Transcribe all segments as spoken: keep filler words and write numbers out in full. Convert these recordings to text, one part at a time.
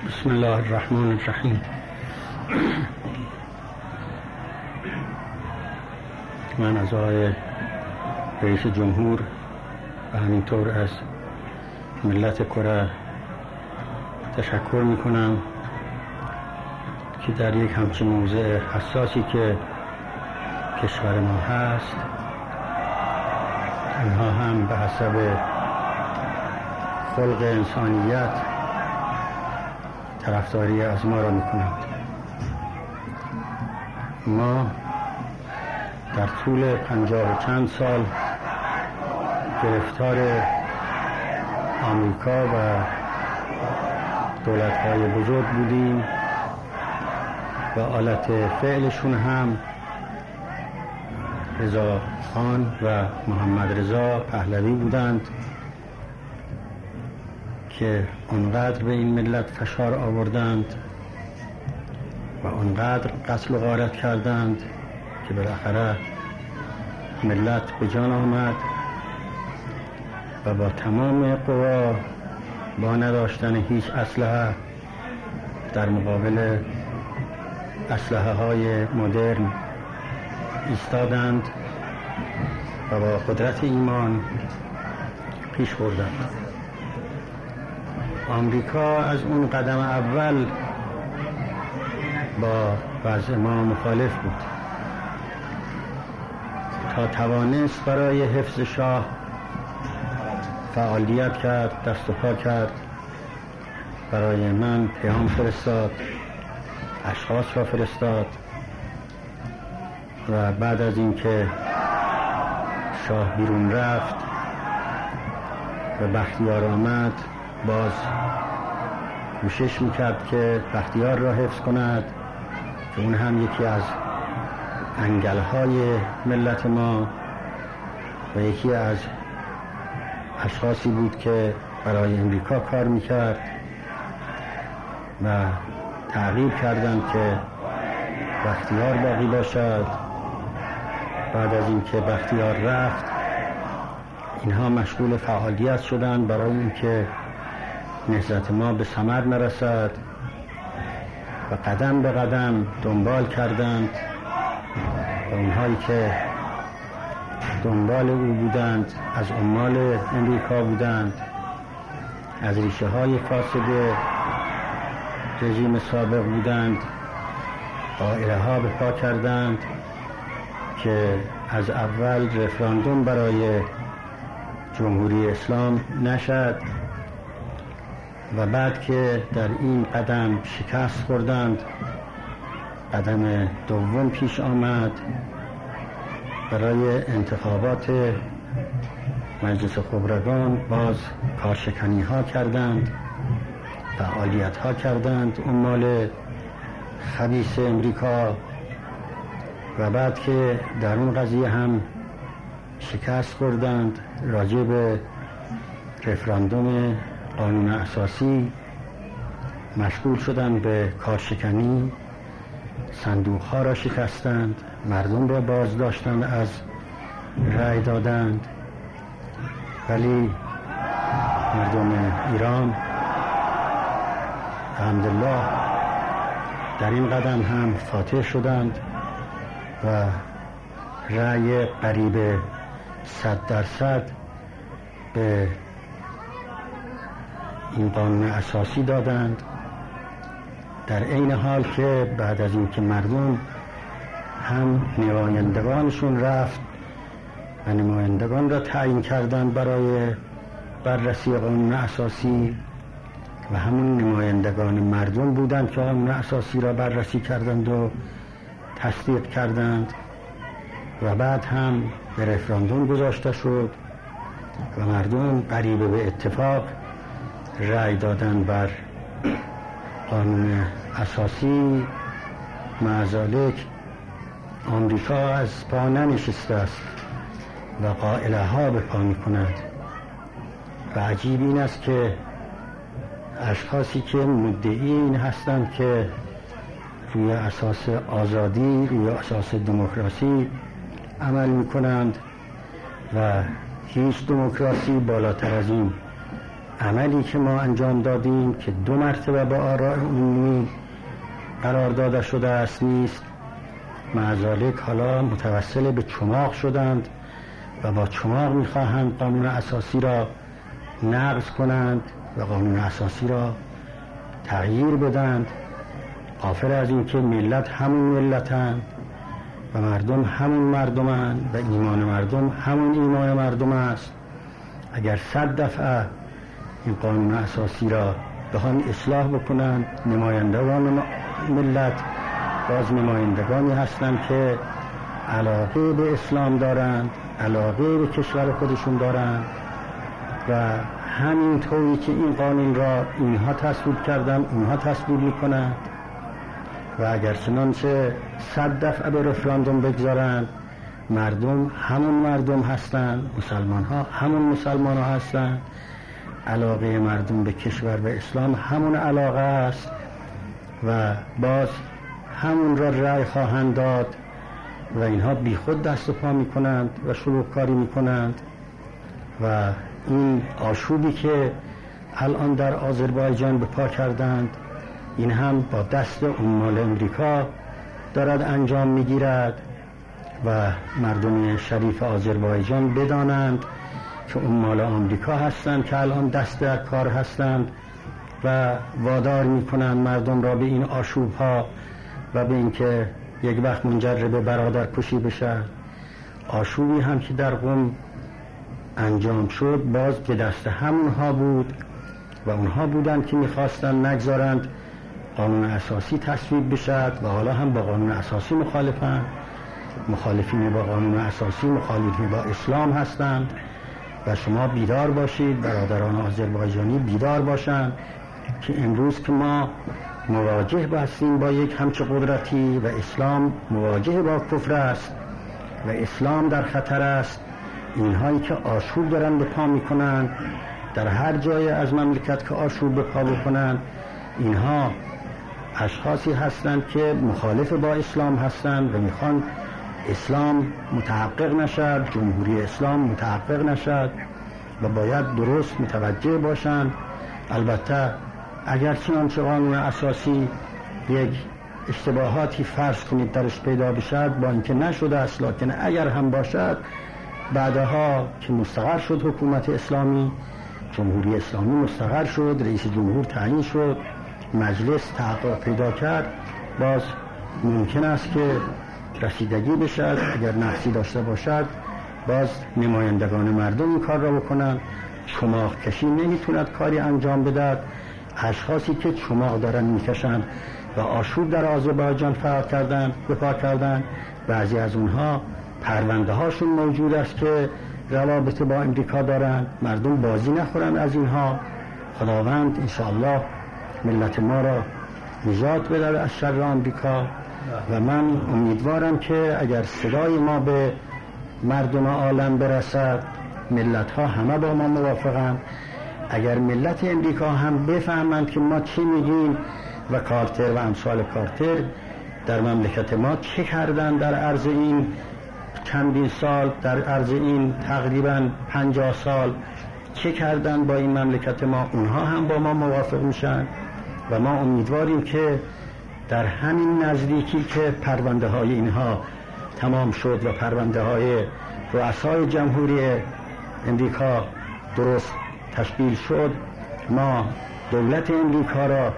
بسم الله الرحمن الرحیم. من از آقای رئیس جمهور و همینطور از ملت کره تشکر میکنم که در یک همچین موضوع حساسی که کشور ما هست اینها هم به حسب خلق انسانیت طرفداری از ما را میکنند. ما در طول پنجاه و چند سال گرفتار آمریکا و دولت‌های بزرگ بودیم و آلت فعلشون هم رضا خان و محمد رضا پهلوی بودند که اونقدر به این ملت فشار آوردند و اونقدر قتل و غارت کردند که بالاخره ملت به جان آمد و با تمام قوا با نداشتن هیچ اسلحه در مقابل اسلحه های مدرن ایستادند و با قدرت ایمان پیش بردند. آمریکا از اون قدم اول با وضع ما مخالف بود تا توانست برای حفظ شاه فعالیت کرد، دست و پا کرد. برای من پیام فرستاد، اشخاص را فرستاد و بعد از اینکه شاه بیرون رفت و بختیار آمد باز کوشش میکرد که بختیار را حفظ کند که اون هم یکی از انگل‌های ملت ما و یکی از اشخاصی بود که برای امریکا کار میکرد و تعقیب کردند که بختیار باقی باشد. بعد از اینکه بختیار رفت اینها مشغول فعالیت شدند برای اینکه نهضت ما به ثمر نرسد و قدم به قدم دنبال کردند و اونهایی که دنبال او بودند از عمال امریکا بودند، از ریشه های فاسد رژیم سابق بودند، دایره ها به پا کردند که از اول رفراندوم برای جمهوری اسلام نشد و بعد که در این قدم شکست خوردند قدم دوم پیش آمد. برای انتخابات مجلس خبرگان باز کارشکنی ها کردند، فعالیت ها کردند عمال خبیث امریکا و بعد که در اون قضیه هم شکست خوردند راجع به رفراندوم قانون اساسی مشغول شدند به کارشکنی، صندوق ها را شکستند، مردم را بازداشتند، از رأی دادند. ولی مردم ایران الحمدلله در این قدم هم فاتح شدند و رأی قریب صد درصد به این قانون اساسی دادند، در عین حال که بعد از اینکه مردم هم نمایندگانشون رفت و نمایندگان را تعیین کردند برای بررسی قانون اساسی و همون نمایندگان مردم بودند که قانون اساسی را بررسی کردند و تصدیق کردند و بعد هم به رفراندوم گذاشته شد و مردم قریب به اتفاق رأی دادند بر قانون اساسی. معذالک آمریکا از پا ننشسته است و قائله ها به پا می کند و عجیب این است که اشخاصی که مدعی این هستند که روی اساس آزادی، روی اساس دموکراسی عمل می کنند و هیچ دموکراسی بالاتر از این عملی که ما انجام دادیم که دو مرتبه با آراء عمومی قرار داده شده است نیست، معذالک حالا متوسل به چماق شدند و با چماق میخواهند قانون اساسی را نقض کنند و قانون اساسی را تغییر بدند، غافل از این که ملت همون ملتند و مردم همون مردمند و ایمان مردم همون ایمان مردم است. اگر صد دفعه این قانون اساسی را بخوان اصلاح بکنند، نمایندگان ملت باز نمایندگانی هستند که علاقه به اسلام دارند، علاقه به کشور خودشون دارند و همین طوری که این قانون را اینها تصویب کردن اونها تصویب میکنند و اگر چنانچه صد دفعه به رفراندوم بگذارند، مردم همون مردم هستند، مسلمان ها همون مسلمان ها هستند، علاقه مردم به کشور و اسلام همون علاقه است و باز همون را رأی خواهند داد و اینها بی خود دست و پا می کنند و شروع کاری می کنند و این آشوبی که الان در آذربایجان به پا کردند، این هم با دست عمال امریکا دارد انجام می گیرد و مردم شریف آذربایجان بدانند که عمال آمریکا هستند که الان دست در کار هستند و وادار می کنند مردم را به این آشوب ها و به اینکه یک وقت منجر به برادر کشی بشه. آشوبی هم که در قم انجام شد باز به دست همونها بود و اونها بودند که میخواستند نگذارند قانون اساسی تصویب بشد و حالا هم با قانون اساسی مخالفند. مخالفین با قانون اساسی مخالفین با اسلام هستند و شما بیدار باشید، برادران آذربایجانی بیدار باشند که امروز که ما مواجه هستیم با یک همچه قدرتی و اسلام مواجه با کفر است و اسلام در خطر است، اینهایی که آشوب دارن به پا میکنن در هر جای از مملکت که آشوب به پا بکنن، اینها اشخاصی هستند که مخالف با اسلام هستند و میخوان اسلام متحقق نشد، جمهوری اسلام متحقق نشد و باید درست متوجه باشند. البته اگر چنانچه قانون اساسی یک اشتباهاتی فرض کنید درش پیدا بشد، با اینکه نشده است، لکن اگر هم باشد، بعدها که مستقر شد حکومت اسلامی، جمهوری اسلامی مستقر شد، رئیس جمهور تعیین شد، مجلس تحقق پیدا کرد، باز ممکن است که رسیدگی بشد. اگر نقصی داشته باشد باز نمایندگان مردم این کار را بکنند. چماق کشی نمیتوند کاری انجام بدهد. اشخاصی که چماق دارن میکشند و آشوب در آذربایجان فرار کردن به پا کردن، بعضی از اونها پرونده هاشون موجود است که روابط با امریکا دارند. مردم بازی نخورند از اینها. خداوند انشاءالله ملت ما را نجات بده از شر آمریکا و من امیدوارم که اگر صدای ما به مردم عالم برسد، ملت ها همه با ما موافقند، اگر ملت امریکا هم بفهمند که ما چی میگیم و کارتر و امثال کارتر در مملکت ما چه کردن در عرض این چندین سال، در عرض این تقریبا پنجاه سال چه کردن با این مملکت ما، اونها هم با ما موافق میشن و ما امیدواریم که در همین نزدیکی که پرونده های اینها تمام شد و پرونده های رؤسای جمهوری امریکا درست تشکیل شد، ما دولت امریکا را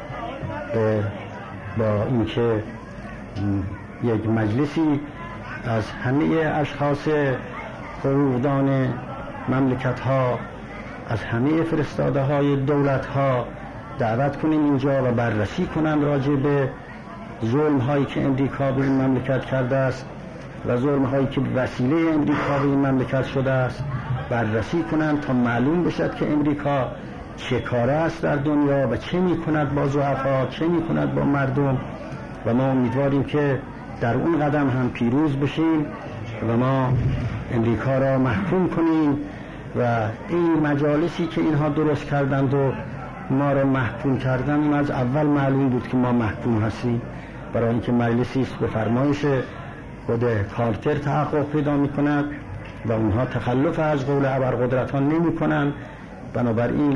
با اینکه یک مجلسی از همه اشخاص حقوقدان مملکت ها، از همه فرستاده های دولت ها دعوت کنیم اینجا و بررسی کنند راجع به ظلم هایی که امریکا به این مملکت کرده است و ظلم هایی که وسیله امریکا به این مملکت شده است، بررسی کنند تا معلوم بشد که امریکا چه کاره است در دنیا و چه می کند با ضعفا، چه می کند با مردم و ما امیدواریم که در اون قدم هم پیروز بشیم و ما امریکا را محکوم کنیم و این مجالسی که اینها درست کردند و ما را محکوم کردن، این از اول معلوم بود که ما محکوم هستیم، برای اینکه مجلسی است به فرمایش خود کارتر تحقق پیدا می کند و اونها تخلف از قول ابرقدرتان نمی کنند. بنابراین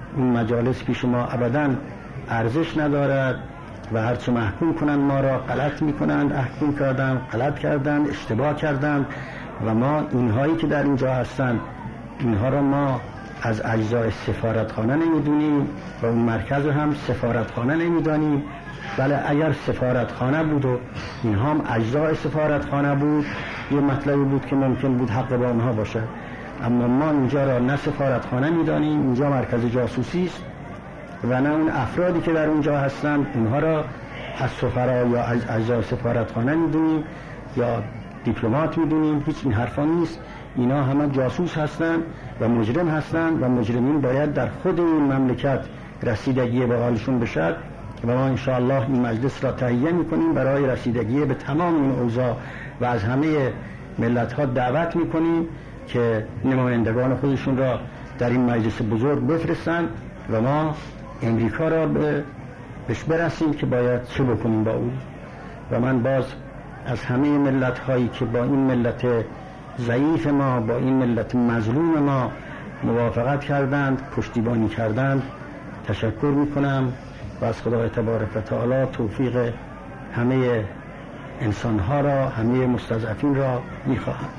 این مجالس پیش ما ابداً ارزش ندارد و هرچه محکوم کنند ما را غلط میکنند، محکوم کردند، غلط کردند، اشتباه کردند و ما اینهایی که در اینجا هستند اینها را ما از اجزای سفارتخانه نمیدونیم و اون مرکز هم سفارتخانه نمیدانیم. بله اگر سفارتخانه بود و اینها هم اجزای سفارتخانه بود یه مطلبی بود که ممکن بود حق با اونها باشه، اما ما اینجا را نه سفارتخانه میدانیم، اینجا مرکز جاسوسی است و نه اون افرادی که در اونجا هستند اونها را از سفرا یا از اجزای سفارتخانه میدونیم یا دیپلمات میدونیم. هیچ این حرفا نیست. اینا همه جاسوس هستند و مجرم هستند و مجرمین باید در خود این مملکت رسیدگی به حالشون بشد و ما انشاءالله این مجلس را تهیه میکنیم برای رسیدگی به تمام این اوضاع و از همه ملت ها دعوت میکنیم که نمایندگان خودشون را در این مجلس بزرگ بفرستند و ما امریکا را به بهش برسیم که باید چه بکنیم با او. و من باز از همه ملت هایی که با این ملت ضعیف ما، با این ملت مظلوم ما موافقت کردند، پشتیبانی کردند تشکر میکنم و از خدای تبارک و تعالی توفیق همه انسان ها را، همه مستضعفین را میخواهم.